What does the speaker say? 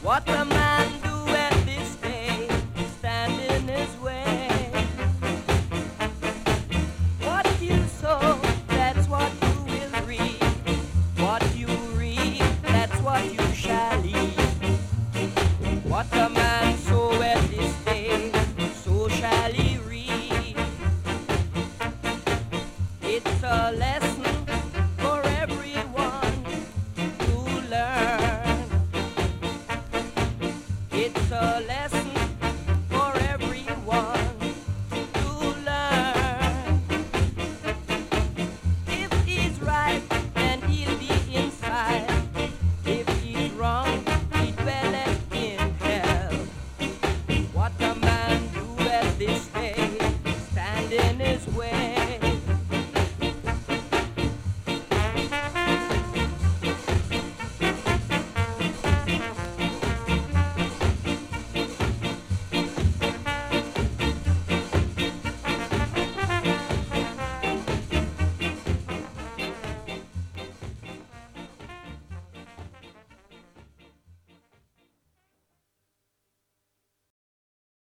What a man do at this day, stand in his way. What you sow, that's what you will reap. What you reap, that's what you shall eat. What a man sow at this day, so shall he reap. It's a lesson for everyone to learn. It's a lesson for everyone to learn. If he's right, then he'll be inside. If he's wrong, he dwelleth in hell. What a man do at this day, stand in his way.